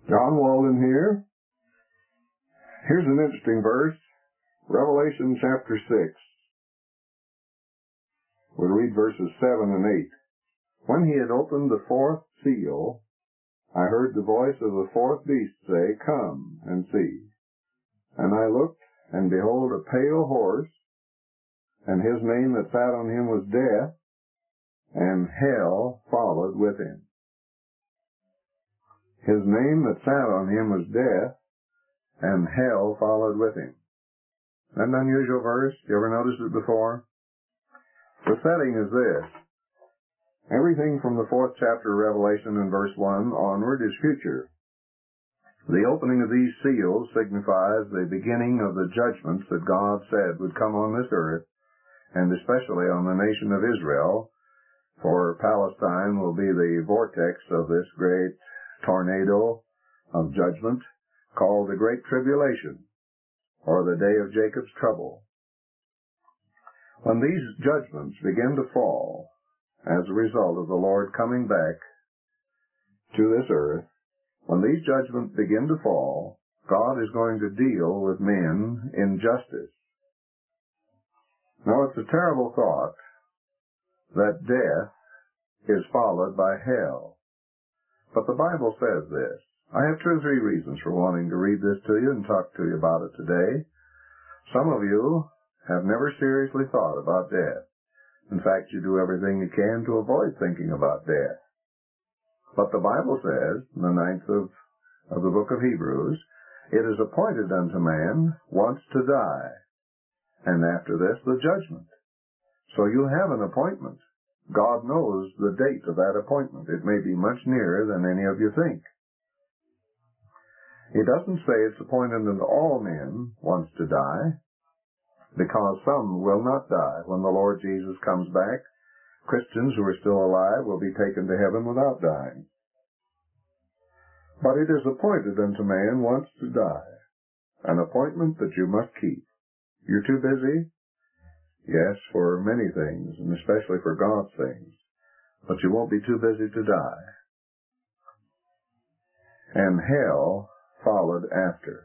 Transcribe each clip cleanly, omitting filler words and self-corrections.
John Walden here. Here's an interesting verse, Revelation chapter 6. We'll read verses 7 and 8. When he had opened the fourth seal, I heard the voice of the fourth beast say, "Come and see." And I looked, and behold, a pale horse, and his name that sat on him was Death, and hell followed with him. His name that sat on him was Death, and hell followed with him. An unusual verse. You ever noticed it before? The setting is this. Everything from the fourth chapter of Revelation in verse 1 onward is future. The opening of these seals signifies the beginning of the judgments that God said would come on this earth, and especially on the nation of Israel, for Palestine will be the vortex of this great tornado of judgment called the Great Tribulation, or the Day of Jacob's Trouble. When these judgments begin to fall as a result of the Lord coming back to this earth, when these judgments begin to fall, God is going to deal with men in justice. Now, it's a terrible thought that death is followed by hell. But the Bible says this. I have 2 or 3 reasons for wanting to read this to you and talk to you about it today. Some of you have never seriously thought about death. In fact, you do everything you can to avoid thinking about death. But the Bible says, in the 9th of the book of Hebrews, it is appointed unto man once to die, and after this the judgment. So you have an appointment. God knows the date of that appointment. It may be much nearer than any of you think. He doesn't say it's appointed unto all men once to die, because some will not die when the Lord Jesus comes back. Christians who are still alive will be taken to heaven without dying. But it is appointed unto man once to die, an appointment that you must keep. You're too busy? Yes, for many things, and especially for God's things. But you won't be too busy to die. And hell followed after.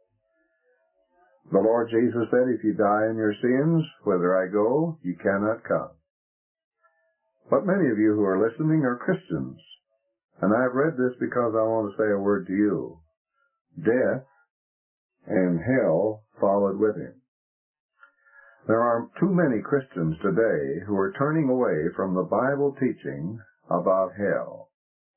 The Lord Jesus said, if you die in your sins, whither I go, you cannot come. But many of you who are listening are Christians, and I've read this because I want to say a word to you. Death and hell followed with him. There are too many Christians today who are turning away from the Bible teaching about hell.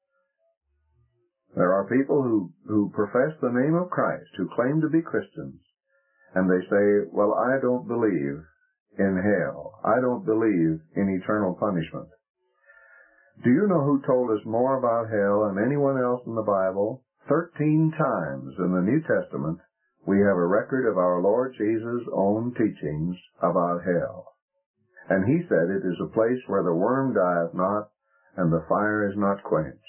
There are people who profess the name of Christ, who claim to be Christians, and they say, well, I don't believe in hell. I don't believe in eternal punishment. Do you know who told us more about hell than anyone else in the Bible? 13 times in the New Testament, we have a record of our Lord Jesus' own teachings about hell. And he said it is a place where the worm dieth not, and the fire is not quenched.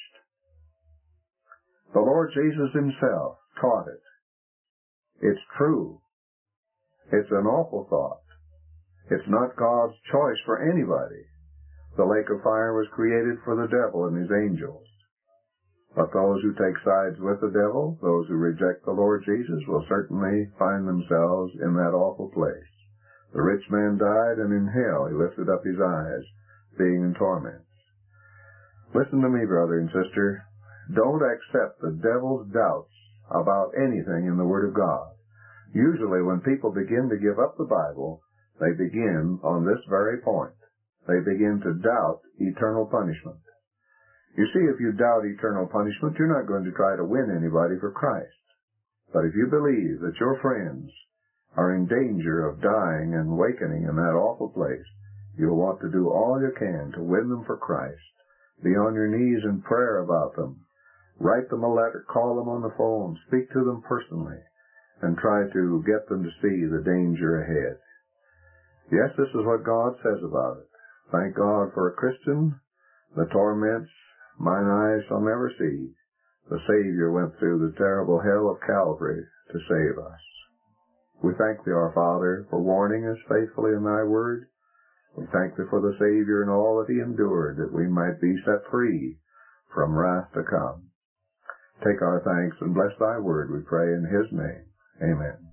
The Lord Jesus himself taught it. It's true. It's an awful thought. It's not God's choice for anybody. The lake of fire was created for the devil and his angels. But those who take sides with the devil, those who reject the Lord Jesus, will certainly find themselves in that awful place. The rich man died, and in hell he lifted up his eyes, being in torments. Listen to me, brother and sister. Don't accept the devil's doubts about anything in the Word of God. Usually when people begin to give up the Bible, they begin on this very point. They begin to doubt eternal punishment. You see, if you doubt eternal punishment, you're not going to try to win anybody for Christ. But if you believe that your friends are in danger of dying and awakening in that awful place, you'll want to do all you can to win them for Christ. Be on your knees in prayer about them. Write them a letter, call them on the phone, speak to them personally, and try to get them to see the danger ahead. Yes, this is what God says about it. Thank God for a Christian. The torments mine eyes shall never see. The Savior went through the terrible hell of Calvary to save us. We thank Thee, our Father, for warning us faithfully in Thy word. We thank Thee for the Savior and all that He endured, that we might be set free from wrath to come. Take our thanks and bless thy word, we pray in his name. Amen.